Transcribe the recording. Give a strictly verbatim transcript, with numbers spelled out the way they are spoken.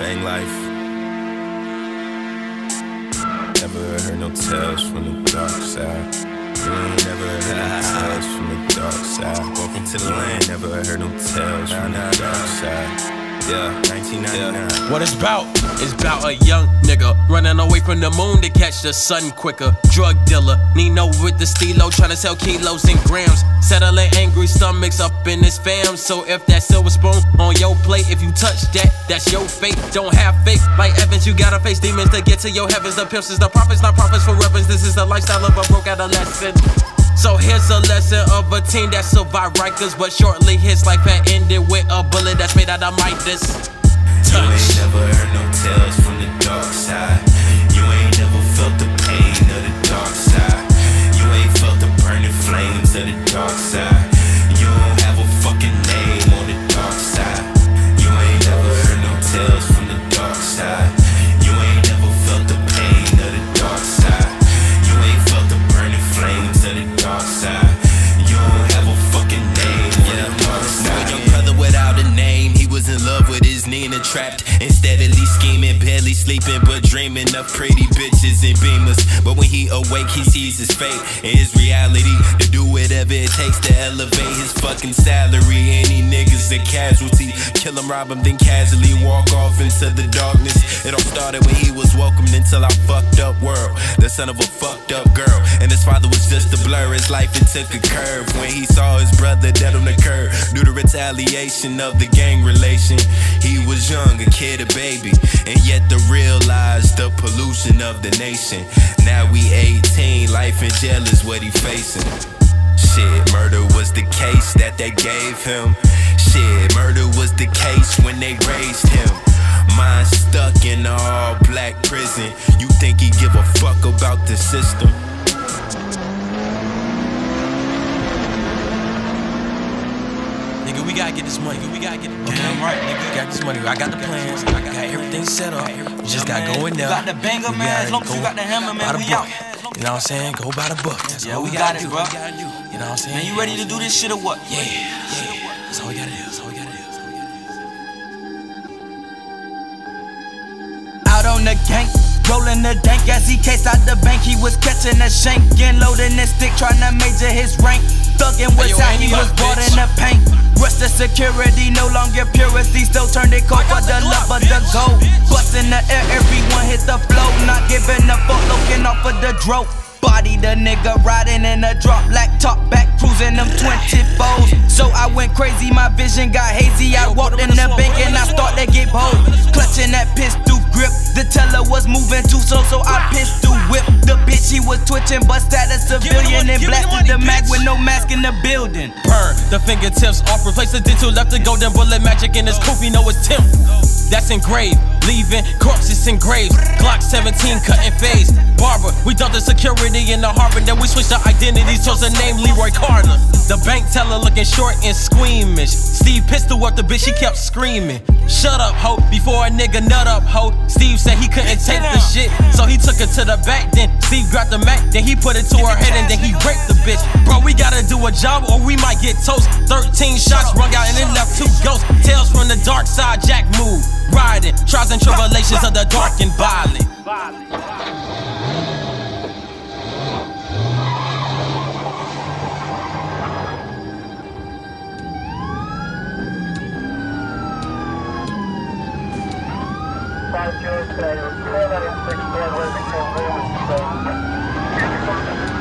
gang life. Never heard no tales from the dark side. You ain't never heard no tales from the dark side. Welcome to the land, never heard no tales from the dark side. Yeah, nineteen ninety-nine. What it's about? It's about a young nigga running away from the moon to catch the sun quicker. Drug dealer, Nino with the stilo, trying to sell kilos and grams. Settling angry stomachs up in his fam. So if that silver spoon on your plate, if you touch that, that's your fate. Don't have faith like Evans, you gotta face demons to get to your heavens. The pimps is the prophets, not prophets for weapons. This is the lifestyle of a broke adolescent. So here's a lesson of a team that survived Rikers, but shortly his life had ended with a bullet that's made out of Midas. You ain't never heard no tales from the dark side. You ain't never felt the pain of the dark side. You ain't felt the burning flames of the dark side. You don't have a fucking name on the dark side. You ain't never heard no tales from the dark side. You ain't never felt the pain of the dark side. You ain't felt the burning flames of the dark side. You don't have a fucking name on the dark side. Young brother without a name, he was in love with his Nina, trapped and steadily scheming, barely sleeping but dreaming of pretty bitches and beamers. But when he awake, he sees his fate and his reality to do whatever it takes to elevate his fucking salary. Any niggas a casualty, kill him, rob him, then casually walk off into the darkness. It all started when he was welcomed into our fucked up world, the son of a fucked up girl, and his father was just a blur. His life it took a curve when he saw his brother dead on the curb due to retaliation of the gang relation. He was young, a kid, a baby, and yet to realize the pollution of the nation. Now we eighteen, life in jail is what he facing. Shit, murder was the case that they gave him. Shit, murder was the case when they raised him. Mine stuck in an all-black prison. You think he give a fuck about the system? Nigga, we gotta get this money. We gotta get it. Damn right, nigga. Got this money. I got the plans. I got everything set up. You just gotta go in there. You got the banger, man. As long as you got the hammer, man, we out. You know what I'm saying? Go by the book. That's yeah, all we, we got gotta it, do. bro. You know what I'm saying? Man, you ready to do this shit or what? Yeah. yeah. That's all we gotta do. That's all we gotta do. Out on the gang, rolling the dank as he cased out the bank. He was catching a shank and loading his stick, trying to major his rank. Thuggin' was hey, yo, how he was brought in the paint. Rush the security, no longer purity. Still turned it cold for the love of the gold. Bust in the air, everyone hit the flow. Not giving a fuck, looking off of the dro. Body the nigga riding in a drop, black top back, cruising them twenty-fours. So I went crazy, my vision got hazy. I walked in the bank and I started to get bold. Clutching that pistol grip, the teller was moving too slow, so I pistol whipped the bitch. He was twitching, bust at a civilian and blasted the mag with no mask in the building. Burn the fingertips off, replace the dental, left the golden bullet magic in his coupe. You know it's Tim. That's engraved, leaving corpses engraved. Glock seventeen cutting phase. Barber, we dumped the security in the harbor, then we switched our identities, chose the name Leroy Carter. The bank teller looking short and squeamish. Steve pistol up the bitch, she kept screaming. Shut up, ho, before a nigga nut up, ho. Steve said he couldn't take the shit, so he took her to the back. Then Steve grabbed the Mac, then he put it to her head, and then he raped the bitch. Bro, we gotta do a job or we might get toast. Thirteen shots rung out and it left two ghosts. Tales from the dark side, Jack moved. Riding, trials and tribulations of the dark and violent. Five zero seven, seven six one, Worthington, Wilmington.